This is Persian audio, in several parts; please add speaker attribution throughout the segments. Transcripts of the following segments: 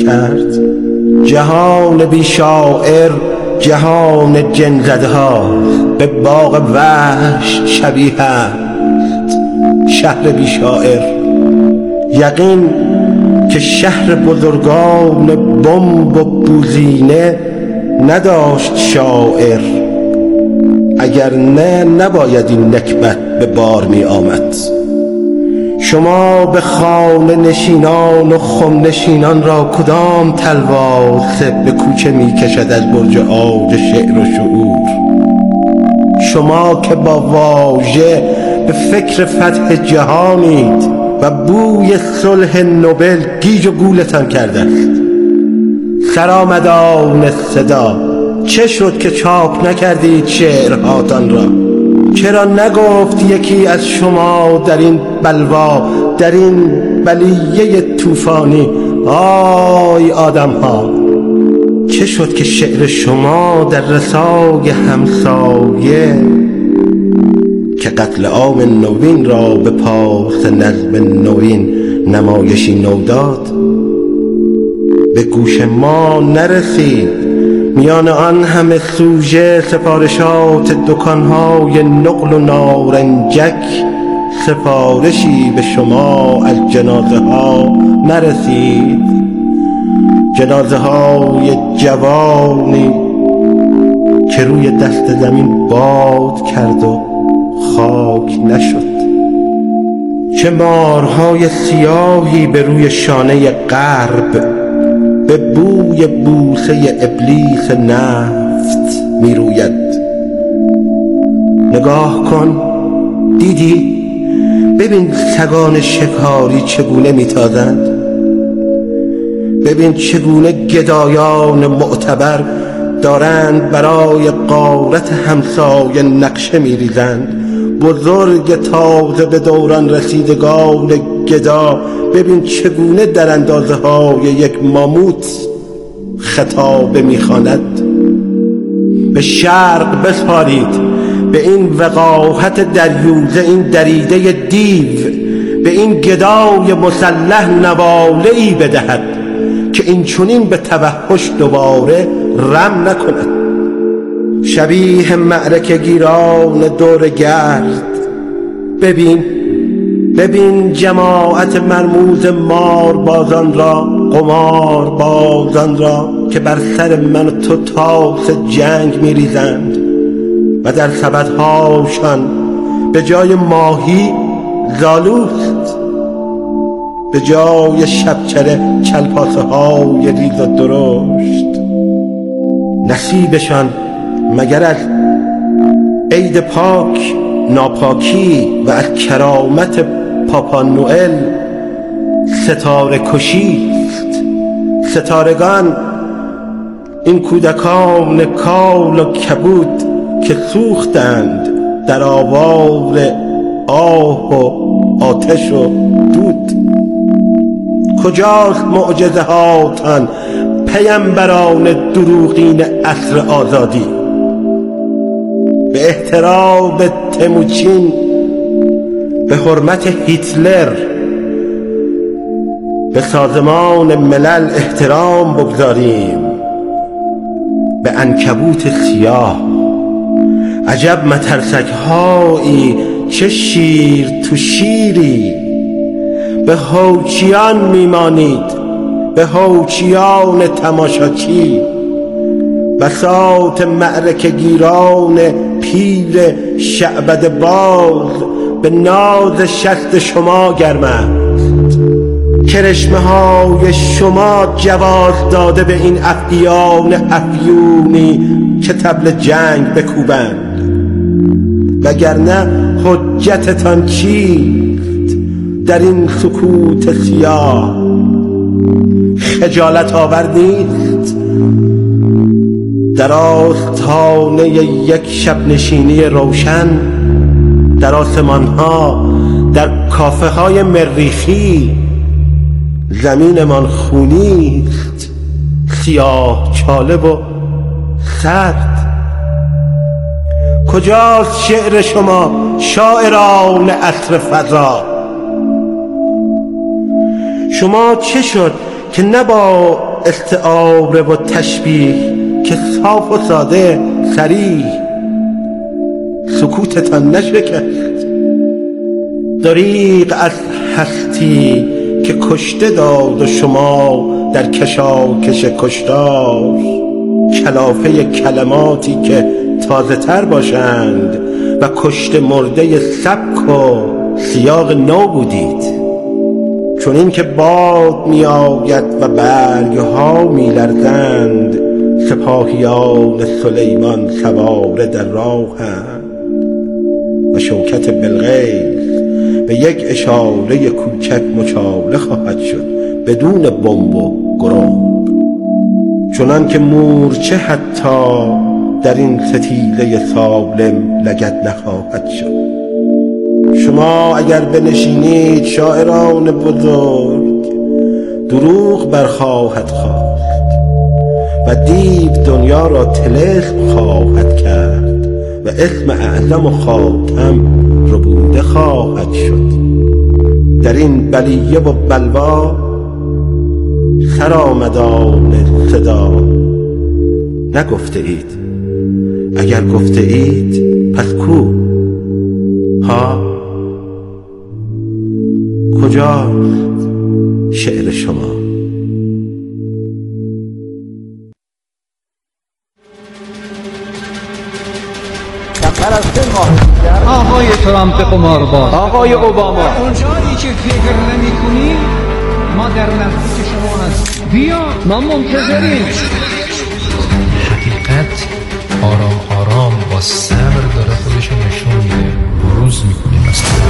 Speaker 1: کرد. جهان بی شاعر جهان جن زده ها، به باغ وحش شبیه است شهر بی شاعر. یقین که شهر بزرگان بمب و بوزینه نداشت شاعر، اگر نه نباید این نکبت به بار می آمد. شما به خانه نشینان و خم نشینان را کدام تلوار به کوچه می کشد از برج عاج شعر و شعور؟ شما که با واژه به فکر فتح جهانید و بوی صلح نوبل گیج و گولتان کرده است. سرآمدان صدا، چه شد که چاپ نکردید شعرهاتان را؟ چرا نگفت یکی از شما در این بلوا، در این بلیه طوفانی، آی آدم ها؟ چه شد که شعر شما در رسای همسایه که قتل عام نوین را به پاس نظم نوین نمایشی نو داد به گوش ما نرسید؟ میان آن همه سوژه سفارشات دکانهای نقل و نارنجک سفارشی به شما از جنازه ها نرسید؟ جنازه های جوانی که روی دست زمین باد کرد و خاک نشد. چه مارهای سیاهی به روی شانه غرب به بوی بوسه ابلیس نفت می روید. نگاه کن، دیدی؟ ببین سگان شکاری چگونه می تازند. ببین چگونه گدایان معتبر دارند برای غارت همسایه نقشه می ریزند. بزرگ تازه به دوران رسیدگان گدا، ببین چگونه در اندازه های یک ماموت خطابه میخواند. به شرق بسپارید، به این وقاحت دریوزه، این دریده دیو، به این گدای مسلح نواله‌ای بدهد که این چنین به توحش دوباره رم نکند. شبیه معرکه گیران دور گرد، ببین جماعت مرموز مار بازان را، قمار بازان را که بر سر من و تو تاس جنگ می ریزند و در سبدهاشان به جای ماهی زالوست، به جای شبچره چلپاسه های ریز و درشت. نصیبشان مگر از عید پاک ناپاکی و از کرامت پاپا نوئل ستاره کشیست؟ ستارگان، این کودکان کال و کبود که سوختند در آوار آه و آتش و دود. کجاست معجزه هاتان پیمبران دروغین عصر آزادی؟ به احترام تموچین، به حرمت هیتلر، به سازمان ملل احترام بگذاریم. به عنکبوت سیاه، عجب مترسک هایی، چه شیر تو شیری. به هوچیان میمانید، به هوچیان تماشاچی. بساط معرکه گیران پیر شعبده باز به ناز شست شما گرم است. کرشمه های شما جواز داده به این افعیان افیونی که طبل جنگ بکوبند، وگرنه حجتتان چیست در این سکوت سیاه؟ خجالت آور نیست در آستانه یک شب نشینی روشن در آسمان ها، در کافه های مریخی زمینمان خونیست، سیاه چاله و سرد. کجاست شعر شما شاعران عصر فضا؟ شما چه شد که نه با استعاره و تشبیه که صاف و ساده صریح سکوتتان نشکست. دریغ از هستی که کشته داد و شما در کشاکش کشتار کلافه کلماتی که تازه تر باشند و کشته مرده سبک و سیاق نو بودید. چون این که باد می آید و برگها می لرزند سپاهیان سلیمان سواره در راهند و شوکت بلقیس به یک اشاره کوچک مچاله خواهد شد بدون بمب و گراب. چنان که مورچه حتی در این ستیزه سالم لگد نخواهد شد. شما اگر بنشینید شاعران بزرگ دروغ برخواهد خواست و دیو دنیا را طلسم خواهد کرد و اسم اعظم و خاتم ربوده خواهد شد. در این بلیه و بلوا سرآمدان صدا نگفته اید. اگر گفته اید پس کو؟ ها کجاست شعر شما؟
Speaker 2: آقای ترامپ قمارباز،
Speaker 3: آقای اوباما،
Speaker 2: اونجایی که فکر نمی کنی ما در نزدیک شما هست. بیا ما منتظریم.
Speaker 4: حقیقت آرام آرام با صبر داره خودشو نشون میده. روز میکنیم مثلا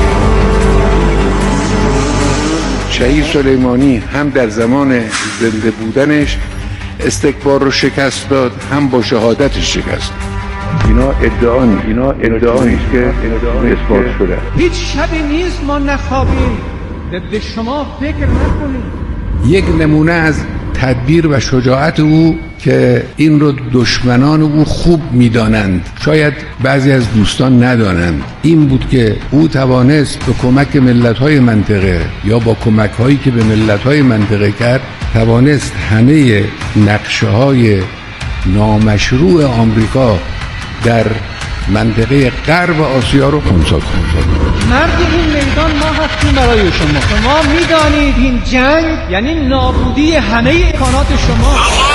Speaker 5: شهید سلیمانی هم در زمان زنده بودنش استکبار رو شکست داد، هم با شهادتش شکست. اینا ادعا نیست که اثبات شده.
Speaker 2: هیچ شبی نیست ما نخوابیم ضد شما فکر نکنیم.
Speaker 5: یک نمونه از تدبیر و شجاعت او که این رو دشمنان او خوب میدانند، شاید بعضی از دوستان ندانند، این بود که او توانست به کمک ملت‌های منطقه یا با کمک‌هایی که به ملت‌های منطقه کرد توانست همه نقشه‌های نامشروع آمریکا در منطقه غرب آسیا رو خنثی کنه.
Speaker 2: مرد این میدان ما هستیم برای شما میدانید این جنگ یعنی نابودی همه امکانات شما.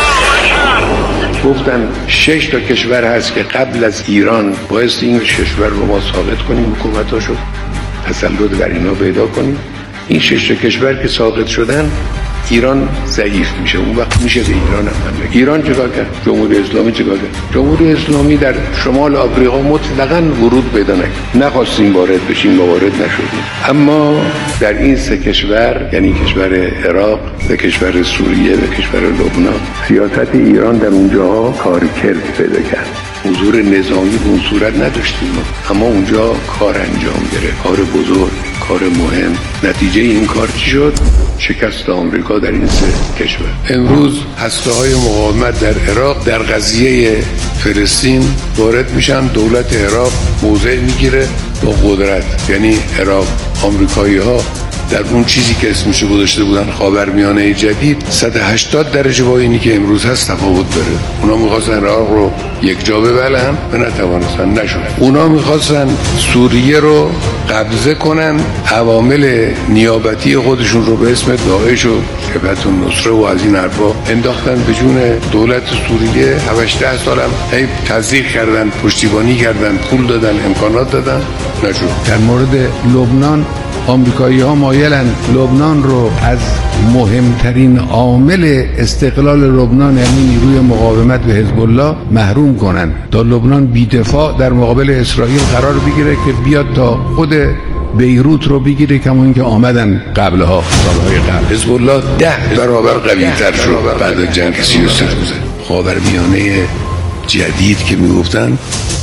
Speaker 5: گفتن 6 تا کشور هست که قبل از ایران باعث این کشور رو ما ساقط کنیم، حکومتاشو تسلط بر اینا پیدا کنیم. این 6 تا کشور که ساقط شدن ایران ضعیف میشه، اون وقت میشه به ایران هم حمله. ایران چیکار کرد؟ جمهوری اسلامی چیکار کرد؟ جمهوری اسلامی در شمال آفریقا مطلقاً ورود پیدا نکرد. نخواستیم وارد بشیم و وارد نشدیم. اما در این سه کشور، یعنی کشور عراق و کشور سوریه و کشور لبنان، سیاست ایران در اونجاها کارکرد پیدا کرد. حضور نظامی به اون صورت نداشتیم، اما اونجا کار انجام گرفت، کار بزرگ، کار مهم. نتیجه این کار چی شد؟ شکست آمریکا در این سه کشور. امروز هسته‌های مقاومت در عراق در قضیه فلسطین وارد میشن، دولت عراق موضع میگیره با قدرت. یعنی عراق، آمریکایی‌ها در اون چیزی که اسمشو گذاشته بودن خاورمیانه جدید 180 درجه با اینی که امروز هست تفاوت داره. اونا می‌خواستن عراق رو یک جا ببلن و نتوانستن، نشد. اونا می‌خواستن سوریه رو قبضه کنن، عوامل نیابتی خودشون رو به اسم داعش و جبهت النصره و از این حرفا انداختن به جون دولت سوریه. 7-8 سال هم تزریق کردن، پشتیبانی کردن، پول دادن، امکانات دادن، نشد. در مورد لبنان آمریکایی‌ها مایلن لبنان رو از مهمترین عامل استقلال لبنان یعنی نیروی مقاومت به حزب الله محروم کنن تا لبنان بی‌دفاع در مقابل اسرائیل قرار بگیره که بیاد تا خود بیروت رو بگیره، کما اینکه آمدن قبلها، سالهای قبل. حزب الله 10 برابر قوی‌تر شد بعد از جنگ 33 روزه. خاورمیانه جدید که میگفتن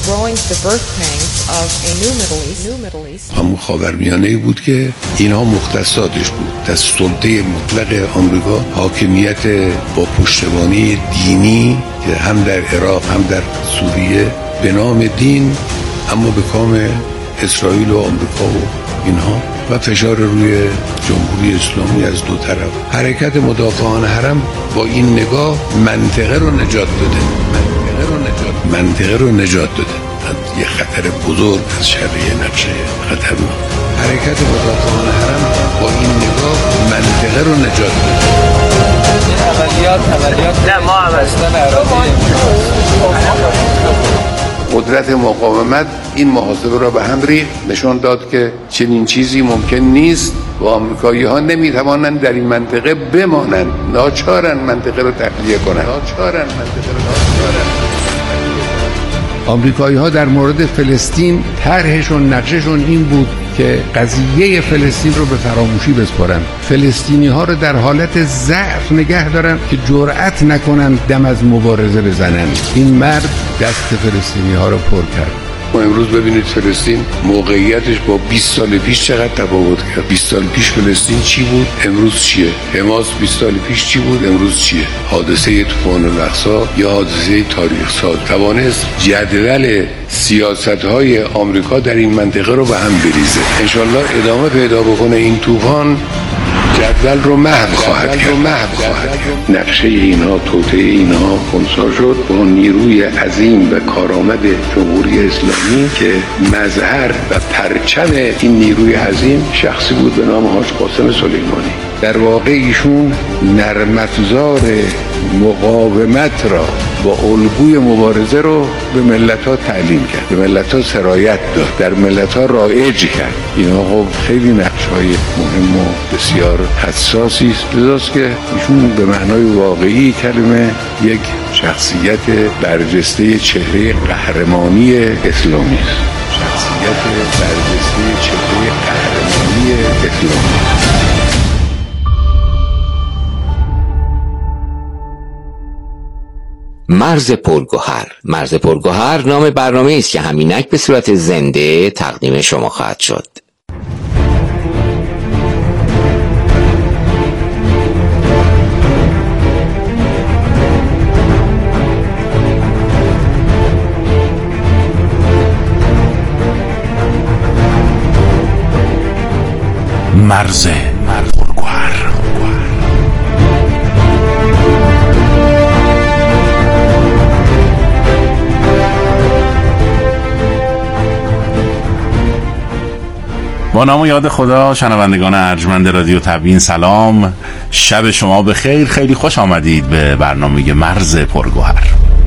Speaker 5: همون خاورمیانه‌ای بود که اینها مختصاتش بود. در سلطه مطلق آمریکا حاکمیت با پشتیبانی دینی که هم در عراق هم در سوریه به نام دین، اما به کام اسرائیل و آمریکا و اینها و فشار روی جمهوری اسلامی از دو طرف. حرکت مدافعان حرم با این نگاه منطقه رو نجات داده، منطقه رو نجات داده از یه خطر بزرگ، از شر یه نقشه خطرناک. حرکت مدافعان حرم با این نگاه منطقه رو نجات داده.
Speaker 3: عملیات نه، ما
Speaker 5: قدرت مقاومت این محاسبه را به هم ریخت، نشان داد که چنین چیزی ممکن نیست و آمریکایی‌ها نمی‌توانند در این منطقه بمانند، ناچارن منطقه را تخلیه کنند. آمریکایی‌ها در مورد فلسطین طرحشون، نقششون این بود که قضیه فلسطین رو به فراموشی بسپارن، فلسطینی‌ها رو در حالت ضعف نگه دارن که جرأت نکنن دم از مبارزه بزنن. این مرد دست فلسطینی‌ها رو پر کرد. ما امروز ببینید فلسطین موقعیتش با 20 سال پیش چقدر تفاوت کرد. 20 سال پیش فلسطین چی بود؟ امروز چیه؟ حماس 20 سال پیش چی بود؟ امروز چیه؟ حادثه طوفان الاقصی یا حادثه تاریخ ساز توانست جدول سیاست‌های آمریکا در این منطقه رو به هم بریزه. انشالله ادامه پیدا بکنه این طوفان، جدول رو محو خواهد کرد. نقشه اینها، توطئه اینها خنثی شد با نیروی عظیم و کارآمد جمهوری اسلامی که مظهر و پرچم این نیروی عظیم شخصی بود به نام حاج قاسم سلیمانی. در واقع ایشون نرم‌افزار مقاومت را با الگوی مبارزه رو به ملت‌ها تعلیم کرد، به ملت‌ها سرایت داد، در ملت‌ها رایج کرد. اینها خب خیلی نقش‌های مهم و بسیار حساسی است، لذاست که ایشون به معنای واقعی کلمه یک شخصیت برجسته چهره قهرمانی اسلامی است. شخصیت برجسته چهره قهرمانی اسلامی است.
Speaker 6: مرز پرگوهر. مرز پرگوهر نام برنامه است که همینک به صورت زنده تقدیم شما خواهد شد.
Speaker 1: مرز پرگوهر. با نام و یاد خدا، شنوندگان ارجمند رادیو تبیین سلام، شب شما بخیر. خیلی خوش آمدید به برنامه مرز پرگوهر.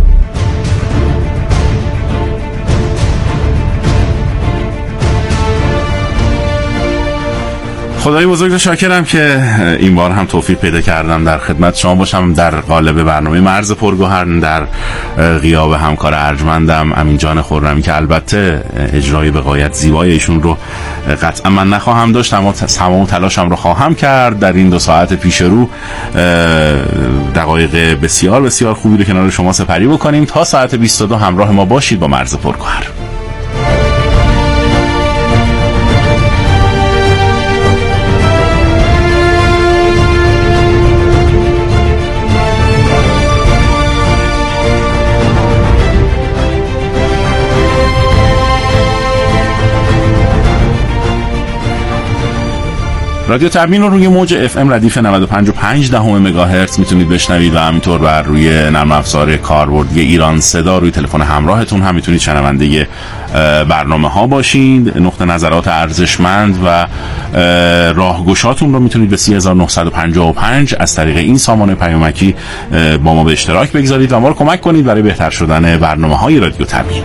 Speaker 1: خدای بزرگ رو شاکرم که این بار هم توفیق پیدا کردم در خدمت شما باشم در قالب برنامه مرز پرگوهر، در غیاب همکار ارجمندم امین جان خرمی که البته اجرای به غایت زیبای ایشون رو قطعا من نخواهم داشت، اما تمام تلاشم رو خواهم کرد در این 2 ساعت پیش رو دقایق بسیار بسیار خوبی رو کنار شما سپری بکنیم. تا ساعت 22 همراه ما باشید با مرز پرگوهر. رادیو تبیین رو روی موج FM ردیف 95.5 مگاهرتز میتونید بشنوید و همینطور بر روی نرم افزار کاربردی ایران صدا روی تلفن همراهتون هم میتونید شنونده برنامه ها باشید. نقطه نظرات ارزشمند و راهگشاتون رو میتونید به 3955 از طریق این سامانه پیامکی با ما به اشتراک بگذارید و ما رو کمک کنید برای بهتر شدن برنامه های رادیو تبیین.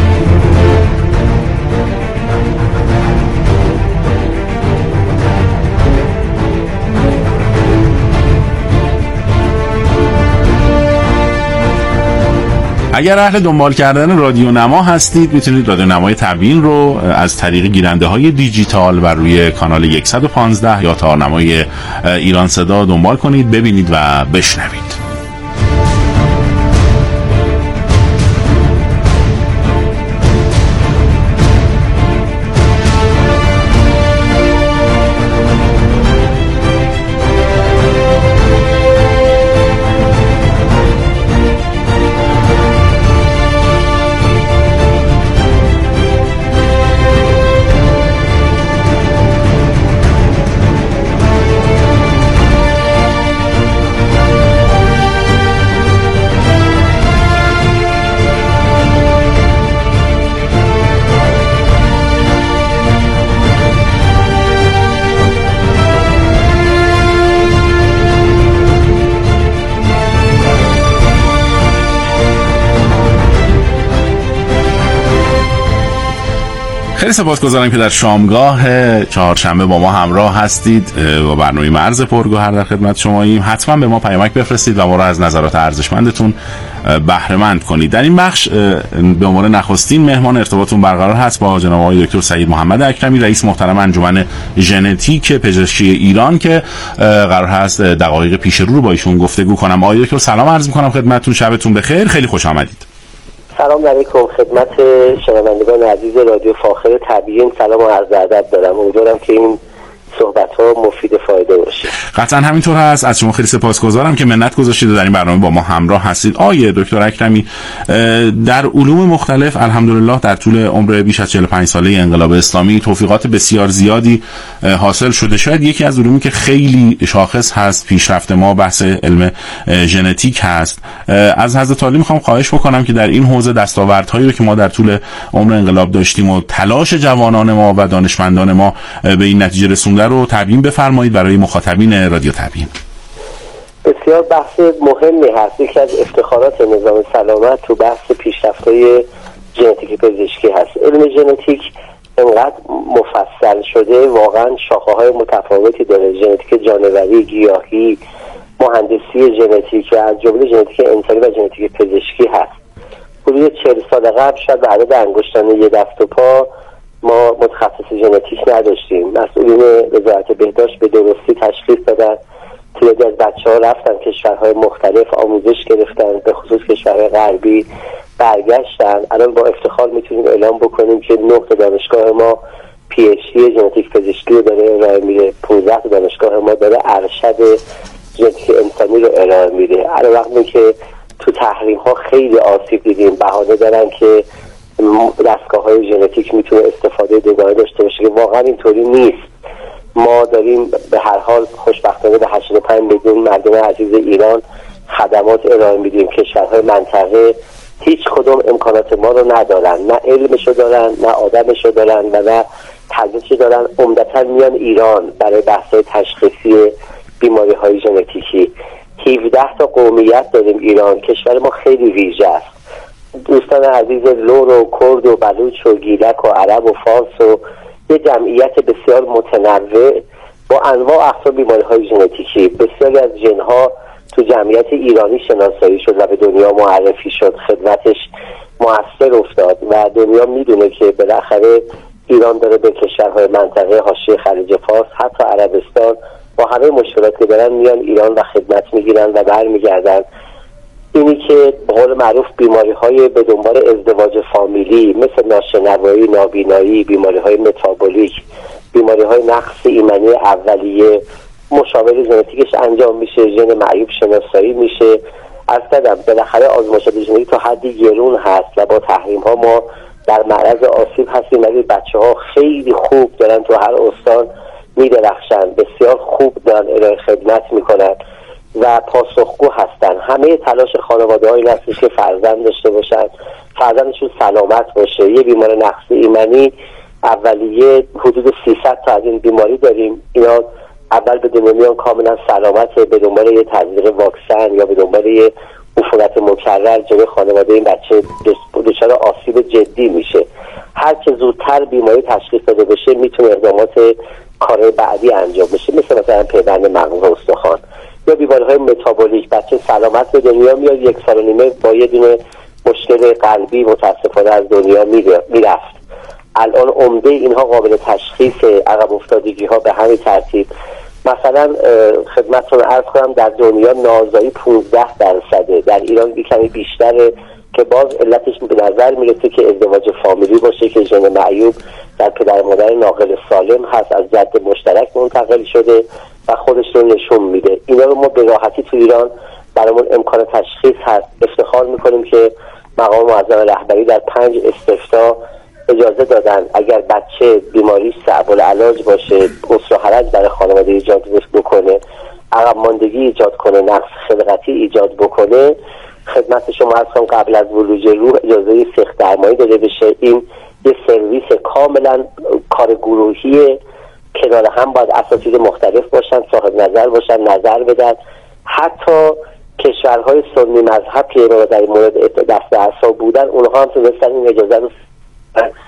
Speaker 1: اگر اهل دنبال کردن رادیو نما هستید میتونید رادیو نمای تبیین رو از طریق گیرنده های دیجیتال بر روی کانال 115 یا تارنمای ایران صدا دنبال کنید، ببینید و بشنوید.
Speaker 3: خیلی سپاسگزارم که در شامگاه چهارشنبه با ما همراه هستید و برنامه مرز پرگوهر در خدمت شماییم. حتما به ما پیامک بفرستید و ما را از نظرات ارزشمندتون بهره مند کنید. در این بخش به عنوان نخستین مهمان ارتباطتون برقرار هست با جناب آقای دکتر سعید محمد اکرمی، رئیس محترم انجمن ژنتیک پزشکی ایران که قرار هست دقایق پیش رو با ایشون گفتگو کنم. آقای دکتر سلام عرض می‌کنم خدمتتون، شبتون بخیر، خیلی خوش آمدید.
Speaker 7: سلام علیکم خدمت شنوندگان عزیز رادیو فاخر تبیین، سلام و عرض ادب دارم. امیدوارم که این صحبت‌ها مفید فایده باشه.
Speaker 3: قطعا همینطور هست. از شما خیلی سپاسگزارم که منت گذاشتید و در این برنامه با ما همراه هستید. آقای دکتر اکرمی، در علوم مختلف الحمدلله در طول عمر بیش از 45 ساله انقلاب اسلامی توفیقات بسیار زیادی حاصل شده. شاید یکی از علومی که خیلی شاخص هست پیشرفت ما بحث علم ژنتیک هست. از حضرت عالی میخوام خواهش بکنم که در این حوزه دستاوردهایی رو که ما در طول عمر انقلاب داشتیم و تلاش جوانان ما و دانشمندان ما به این نتیجه رسونده رو تبیین بفرمایید برای مخاطبین رادیو تبیین.
Speaker 7: بسیار بحث مهمی هست. یکی از افتخارات نظام سلامت تو بحث پیشرفت‌های ژنتیک پزشکی هست. علم ژنتیک انقدر مفصل شده، واقعا شاخه‌های متفاوتی داره. ژنتیک جانوری، گیاهی، مهندسی ژنتیک، از جمله ژنتیک انسانی و ژنتیک پزشکی هست. حدود 40 سال قبل شاید به عدد انگشتان یه دست و پا ما متخصص ژنتیک نداشتیم. مسئولین وزارت بهداشت به درستی تشخیص دادن. تعدادی از بچه‌ها رفتن کشورهای مختلف آموزش گرفتن، به خصوص کشورهای غربی برگشتن. الان با افتخار میتونیم اعلام بکنیم که 9 تا دانشگاه ما PhD ژنتیک پزشکی رو داره ارائه میده، 15 تا دانشگاه ما داره ارشد ژنتیک انسانی رو ارائه میده. علاوه که تو تحریم‌ها خیلی آسیب دیدیم، بهانه دارن که دستگاه‌های ژنتیک میتونه استفاده دوگانه داشته باشه که واقعا اینطوری نیست. ما داریم به هر حال خوشبختانه به 85 میلیون مردم عزیز ایران خدمات ارائه میدیم. کشورهای منطقه هیچ کدوم امکانات ما رو ندارن، نه علمشو دارن، نه آدمشو دارن و نه تجهیزشو دارن. عمدتاً میان ایران برای بحث‌های تشخیصی بیماری‌های ژنتیکی. 17 تا قومیت داریم ایران. کشور ما خیلی ویژه است. دوستان عزیز لور و کرد و بلوچ و گیلک و عرب و فارس و یه جمعیت بسیار متنوع با انواع اقسام بیماری‌های ژنتیکی. بسیاری از ژن‌ها تو جمعیت ایرانی شناسایی شد و به دنیا معرفی شد، خدمتش مؤثر افتاد و دنیا میدونه که بالاخره ایران داره به کشورهای منطقه حاشیه خلیج فارس حتی عربستان با همه مشکلاتی که دارن میان ایران و خدمت میگیرن و برمیگردن. اینی که به قول معروف بیماری‌های به دنبال ازدواج فامیلی مثل ناشنوایی، نابینایی، بیماری‌های متابولیک، بیماری‌های نقص ایمنی اولیه، مشاوره ژنتیکش انجام میشه، ژن معیوب شناسایی میشه. از قدم بالاخره آزمایشات ژنتیک تا حدی گرون هست و با تحریم‌ها ما در معرض آسیب هستیم، ولی بچه‌ها خیلی خوب دارن تو هر استان میدرخشن، بسیار خوب دارن ارائه خدمت میکنن و پاسخگو هستن. همه تلاش خانواده‌ها این هستش که فرزند داشته باشن، فرزندشون سلامت باشه. یه بیمار نقص ایمنی اولیه حدود 300 تا از این بیماری داریم. اینا اول به دنیا میان کاملا سلامت، به دنبال یه تزریق واکسن یا به دنبال یه عفونت مکرر جلوی خانواده این بچه دچار آسیب جدی میشه. هر چه زودتر بیماری تشخیص داده بشه میتونه اقدامات کارهای بعدی انجام بشه، مثلا پیوند مغز و استخوان یا بیماری‌های متابولیک. بچه سلامت به دنیا میاد، 1 سال و نیمه با یه دونه مشکل قلبی متاسفانه از دنیا میرفت. الان عمده اینها قابل تشخیص، عقب افتادگی ها به همین ترتیب. مثلا خدمتتون عرض کنم در دنیا نازایی 15%، در ایران کمی بیشتره که باز علتش به نظر میرسه که ازدواج فامیلی باشه که ژن معیوب در پدر مادر ناقل سالم هست، از جد مشترک منتقل شده و خودش رو نشون میده. اینا رو ما به راحتی تو ایران برامون امکان تشخیص هست. افتخار میکنیم که مقام معظم رهبری در 5 استفتاء اجازه دادن اگر بچه بیماریش صعب العلاج باشه، اسره و حرج برای خانواده ایجاد بکنه، عقب ماندگی ایجاد کنه، نقص خلقتی ایجاد بکنه، خدمت شما هستم قبل از ولوج روح اجازه سخت درمانی داده بشه. این یه سرویس کاملا کار گروهی، کنار هم باید اساتید مختلف باشن، صاحب نظر باشن، نظر بدن. حتی کشورهای سنی مذهب که در مورد دست اعصاب بودن، اونها هم تونستن این اجازه رو که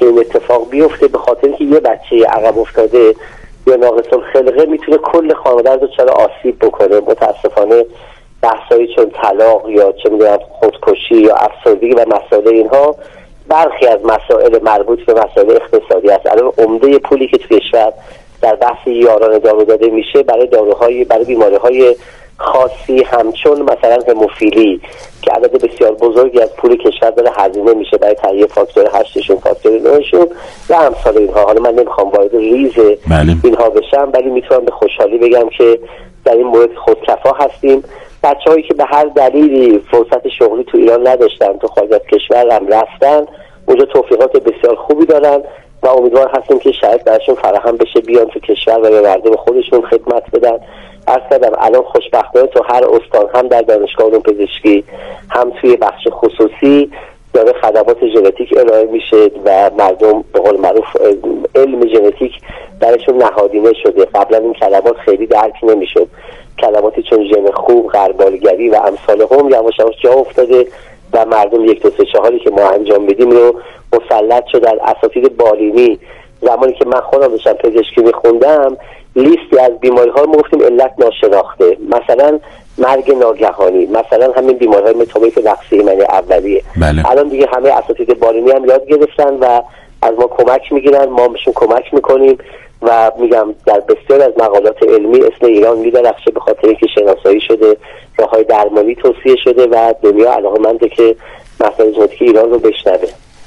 Speaker 7: این اتفاق بیفته، به خاطر اینکه یه بچه عقب افتاده یا ناقص الخلقه میتونه کل خانواده رو دچار آسیب بکنه. متاسفانه بحثایی چون طلاق یا چه میدونم خودکشی یا افسردگی و مسائل اینها برخی از مسائل مربوط به مسائل اقتصادی است. الان عمده پولی که تو کشور در بحث یاران دارو داده میشه برای بیماری‌های خاصی همچون مثلا هموفیلی که عدد بسیار بزرگی از پول کشور داره هزینه میشه برای تهیه فاکتور 8شون، فاکتور 9شون و امثال اینها. حالا من نمیخوام وارد ریز اینها بشم، ولی میتونم به خوشحالی بگم که در این مورد خودکفا هستیم. بچه‌هایی که به هر دلیلی فرصت شغلی تو ایران نداشتن تو خارج از کشور هم رفتن، اونجا توفیقات بسیار خوبی دارن و امیدوار هستیم که شاید براشون فراهم بشه بیان تو کشور و به مردم خودشون خدمت بدن. عرض کردم الان خوشبختانه تو هر استان هم در دانشگاه علوم پزشکی هم توی بخش خصوصی داره خدمات ژنتیک ارائه میشه و مردم به قول معروف علم ژنتیک درشون نهادینه شده. قبلا این کلمات خیلی درک نمیشد، کلماتی چون ژن خوب، غربالگری و امثال هم یواش یواش جا افتاده و مردم 1 2 3 4 که ما انجام بدیم رو مسلط شدن. اساتید بالینی زمانی که من خودم داشتم پزشکی میخوندم لیستی از بیماری ها رو گفتیم علت ناشناخته، مثلا مرگ ناگهانی، مثلا همین بیماری های متابولیک نقص ایمنی اولیه. الان دیگه همه اساتید بالینی هم یاد گرفتن و از ما کمک میگیرن، ما بهشون کمک میکنیم و میگم در بسیار از مقالات علمی اسم ایران میدرخشه به خاطر اینکه شناسایی شده، راههای درمانی توصیه شده و دنیا علاقه‌منده که مسائل ژنتیک ایران رو بشنوه.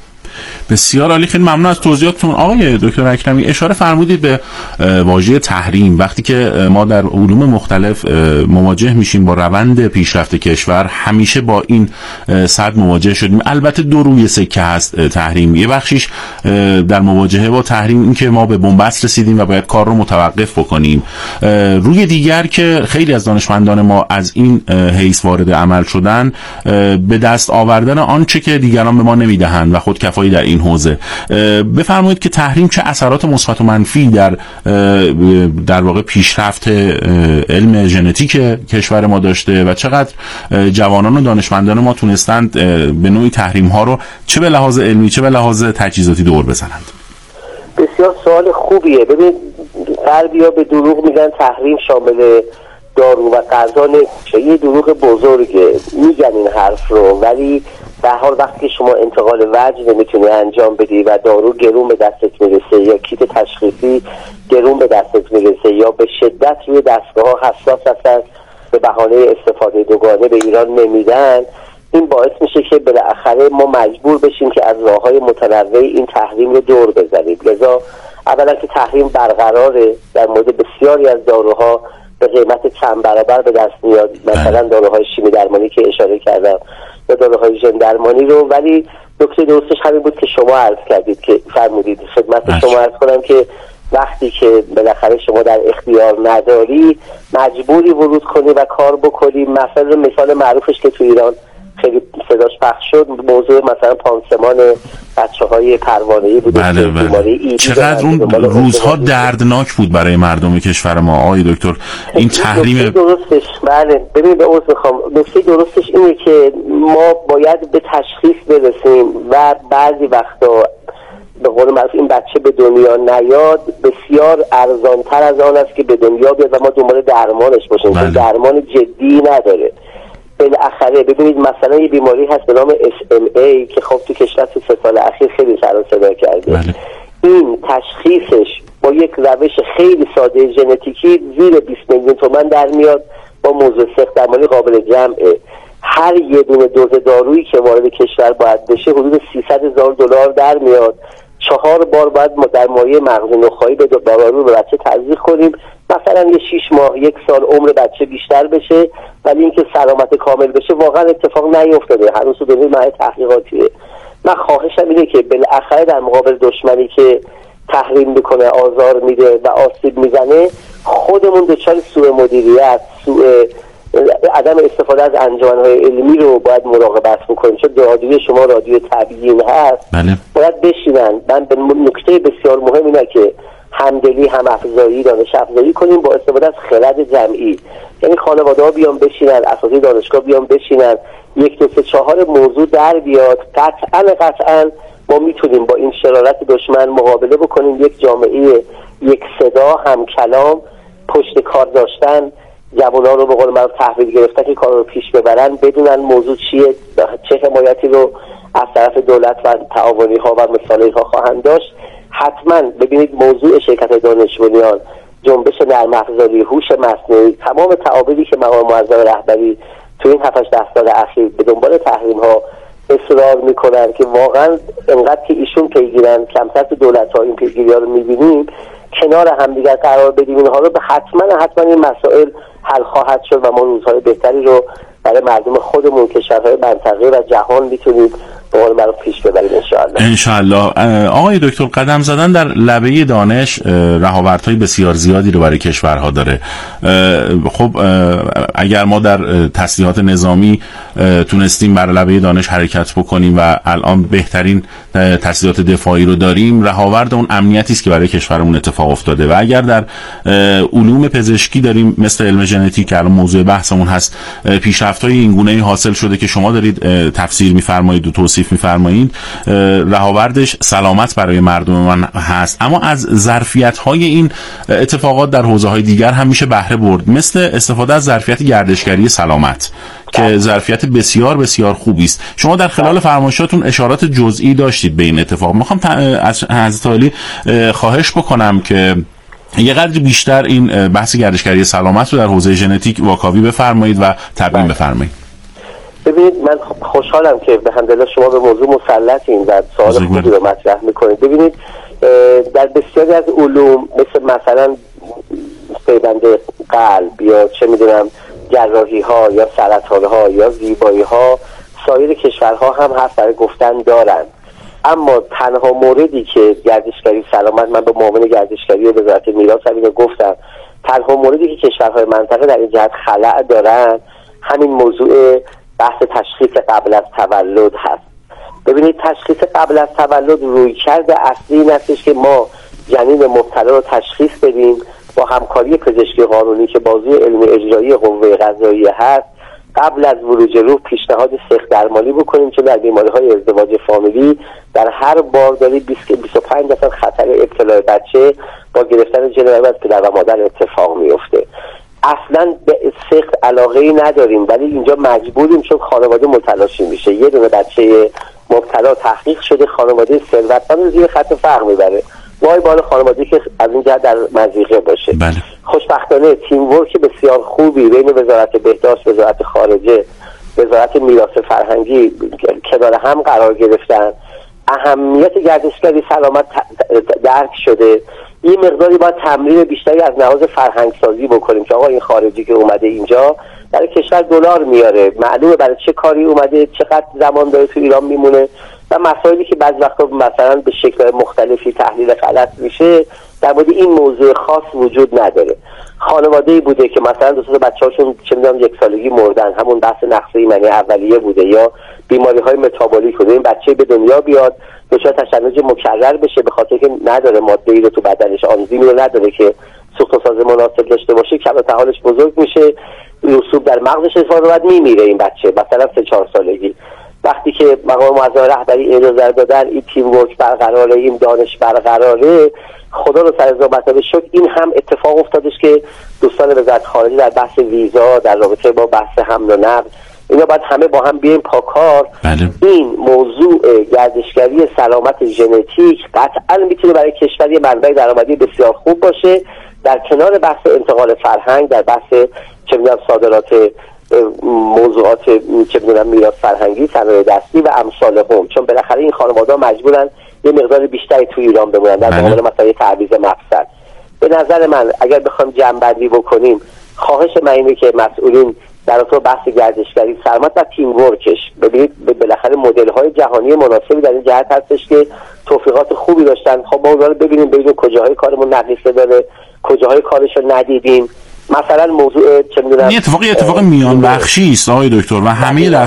Speaker 3: بسیار عالی، خیلی ممنون از توضیحاتتون. آقای دکتر اکرمی اشاره فرمودید به واژه تحریم. وقتی که ما در علوم مختلف مواجه میشیم با روند پیشرفت کشور همیشه با این صد مواجه شدیم. البته دو روی سکه هست تحریم، یه بخشیش در مواجهه با تحریم این که ما به بنبست رسیدیم و باید کار رو متوقف بکنیم، روی دیگر که خیلی از دانشمندان ما از این حیث وارد عمل شدن به دست آوردن آنچه که دیگران به ما نمیدهند و خودکفایی در این حوزه. بفرمایید که تحریم چه اثرات مثبت و منفی در واقع پیشرفت علم ژنتیک کشور ما داشته و چقدر جوانان و دانشمندان ما تونستند به نوعی تحریم ها رو چه به لحاظ علمی چه به لحاظ تجهیزاتی دور بزنند.
Speaker 7: بسیار سوال خوبیه. ببین غربی‌ها به دروغ میگن تحریم شامل دارو و غذا نمیشه، یه دروغ بزرگه، میگن این حرف رو، ولی به هر حال وقتی شما انتقال وجه نمیتونی انجام بدی و دارو گرون به دستت میرسه یا کیت تشخیصی گرون به دستت میرسه یا به شدت روی دستگاه حساس هستن به بهانه استفاده دوگانه به ایران نمیدن، این باعث میشه که بالاخره ما مجبور بشیم که از راههای متنوع این تحریم رو دور بزنیم. لذا اولا که تحریم برقراره در مورد بسیاری از داروها به قیمت چند برابر به دست میاد، مثلا داروهای شیمی درمانی که اشاره کردم یا داروهای ژن درمانی رو، ولی نکته درستش همین بود که شما عرض کردید که فرمودید خدمت شما عرض کنم که وقتی که بالاخره شما در اختیار نداری مجبوری ورود کنی و کار بکنی. مثال معروفش که تو ایران خیلی صداش پخش شد موضوع مثلا پانسمان بچه‌های پروانه‌ای بود.
Speaker 3: بله. چقدر اون روزها دردناک بود برای مردم کشور ما آقای دکتر این تحریم.
Speaker 7: درستش بله. ببین به عذر میخوام، نکته درستش اینه که ما باید به تشخیص برسیم و بعضی وقتا به قول معروف این بچه به دنیا نیاد بسیار ارزان‌تر از آن است که به دنیا بیاد و ما دنبال درمانش باشیم. چون درمان جدی نداره. بالاخره ببینید مثلا یه بیماری هست به نام SMA که خب تو کشور تو 3 سال اخیر خیلی سر و صدا کرده. این تشخیصش با یک روش خیلی ساده ژنتیکی زیر 20 میلیون تومان در میاد با موضوع سخت درمانی قابل جمعه. هر یه دونه دوز دارویی که وارد کشور باید بشه حدود $300,000 در میاد. 4 بار باید در مایع مغز نخاعی به دارو به بچه تزریق کنیم، مثلا یه 6 ماه 1 سال عمر بچه بیشتر بشه، ولی اینکه سلامت کامل بشه واقعا اتفاق نیفتاده. هنوز تو دنیای مرحله تحقیقاتیه. من خواهشم اینه که بالاخره در مقابل دشمنی که تحریم میکنه، آزار میده و آسیب میزنه، خودمون دچار سوء مدیریت، عدم استفاده از انجمن‌های علمی رو باید مراقبت بکنیم. چون رادیوی شما رادیو تبیین هست. باید بشینن. من به نکته بسیار مهم اینه که همدلی، هم افزایی، دانش افزایی کنیم با استفاده از خرد جمعی. یعنی خانواده‌ها بیان بشینن، اساتید دانشگاه بیان بشینن، 1 2 3 4 موضوع در بیاد. قطعاً ما میتونیم با این شرارت دشمن مقابله بکنیم. یک جامعه یک صدا، هم کلام، پشت کار داشتن، جوانان رو به قول من تحویل گرفتن که کار رو پیش ببرن، بدونن موضوع چیه، چه حمایتی رو از طرف دولت و تعاونی ها و مثالی ها خواهند داشت. حتما ببینید موضوع شرکت دانشجویان، جنبش نرم افزاری، هوش مصنوعی، تمام تعابیری که مقام معظم رهبری تو این 7-8 سال اخیر به دنبال تحریم ها اصرار میکنن که واقعا انقدر که ایشون پیگیرن، کمتر تو دولت ها این پیگیری ها رو میبینیم، کنار همدیگر قرار بدیم اینها رو، به حتما این مسائل حل خواهد شد و ما روزهای بهتری رو برای مردم خودمون، کشورهای منطقه و جهان میتونیم به قول معروف پیش ببریم
Speaker 3: انشالله. آقای دکتر، قدم زدن در لبه دانش رهاوردهای بسیار زیادی رو برای کشورها داره. خب اگر ما در تسلیحات نظامی تونستیم بر لبه دانش حرکت بکنیم و الان بهترین تسلیحات دفاعی رو داریم، رهاورد اون امنیتی است که برای کشورمون اتفاق افتاده. و اگر در علوم پزشکی داریم مثل علم ژنتیک که الان موضوع بحثمون هست، پیشرفت‌های این گونه‌ای حاصل شده که شما دارید تفسیر می‌فرمایید و توصیف می‌فرمایید، رهاوردش سلامت برای مردم من هست. اما از ظرفیت‌های این اتفاقات در حوزه‌های دیگر هم میشه بهره برد، مثل استفاده از ظرفیت گردشگری سلامت که ظرفیت بسیار بسیار خوبی است. شما در خلال فرمایشاتون اشارات جزئی داشتید به این اتفاق. میخوام از حضرت عالی خواهش بکنم که یه قدر بیشتر این بحث گردشگری سلامت رو در حوزه ژنتیک واکاوی بفرمایید و تبیین بفرمایید.
Speaker 7: ببینید، من خوشحالم که به حمدالله شما به موضوع مسلطین و سوال خوبی رو مطرح میکنید. ببینید، در بسیاری از علوم مثلا پیوند قلب یا چه میدونم جراحی ها یا سرطان ها یا زیبایی ها، سایر کشورها هم هست برای گفتن دارن. اما تنها موردی که گردشگری سلامت، من به معاون گردشگری وزارت میراث اینو گفتم، تنها موردی که کشورهای منطقه در این جهت خلأ دارن همین موضوع بحث تشخیص قبل از تولد هست. ببینید، تشخیص قبل از تولد رویکرد اصلی این هستش که ما جنین مبتلا رو تشخیص بدیم، با همکاری پزشکی قانونی که بازوی علمی اجرایی قوه قضاییه هست، قبل از ورود روح پیشنهاد سخت درمانی بکنیم که در بیماری‌های ازدواج فامیلی در هر بارداری 25% خطر ابتلا بچه با گرفتن ژن از پدر و مادر اتفاق میفته. اصلا به سخت علاقه‌ای نداریم، ولی اینجا مجبوریم چون خانواده متلاشی میشه. یه دونه بچه مبتلا تحقیق شده، خانواده ثروتمند زیر خط فقر میبره، وای بالا خانواده‌ای که از این جهت در مضیقه باشه.
Speaker 3: بله.
Speaker 7: خوشبختانه تیم ورک بسیار خوبی بین وزارت بهداشت، وزارت خارجه، وزارت میراث فرهنگی کنار هم قرار گرفتن. اهمیت گردشگری سلامت درک شده. این مقداری باید تمرین بیشتری از لحاظ فرهنگ سازی بکنیم که آقا این خارجی که اومده اینجا در کشور دلار میاره، معلومه برای چه کاری اومده، چقدر زمان داره تو ایران میمونه و مسائلی که بعضی وقتا مثلا به شکل مختلفی تحلیل غلط میشه در مورد این موضوع خاص وجود نداره. خانواده‌ای بوده که مثلا دو تا بچه‌هاشون چه می‌دونم 1 سالگی مردن، همون بحث نقص ایمنی اولیه بوده، یا بیماری‌های متابولیک بوده، این بچه به دنیا بیاد دچار تشنج مکرر بشه به خاطر که نداره ماده‌ای رو تو بدنش، آنزیمی رو نداره که سوخت و ساز مناسب داشته باشه، کم طحالش بزرگ میشه، رسوب در مغزش اتفاق بعد میمیره این بچه مثلا 3-4 سالگی. وقتی که مقام معظم رهبری اجازه دادن این تیم ورک برقراره، این دانش برقراره، خدا رو سر ضامن شد این هم اتفاق افتادش که دوستان وزارت خارجه در بحث ویزا، در رابطه با بحث حمل و نقل، اینا باید همه با هم بیایم پاکار. این موضوع گردشگری سلامت ژنتیک قطعا میتونه برای کشور یه منبع درآمدی بسیار خوب باشه، در کنار بحث انتقال فرهنگ، در بحث چه می‌دونم صادرات موضوعات چه می‌دونم میراث فرهنگی، صنایع دستی و امثال هم، چون بالاخره این خانواده‌ها مجبورن یه مقدار بیشتری تو ایران بمونن در مقابل مثلا تعویض مفصل. به نظر من اگر بخوام جمع‌بندی بکنیم، خواهش من اینه که مسئولین در رابطه با بحث گردشگری سلامت و تیم ورکش، ببینید بالاخره مدل‌های جهانی مناسبی در این جهت هستش که توفیقات خوبی داشتن. خب ما اونها رو ببینیم، ببینیم کجاهای کارمون نقیصه داره، کجاهای کارش رو ندیدیم. مثلا موضوع چه می‌دونم
Speaker 3: این اتفاق میان بخشی است آقای دکتر و همه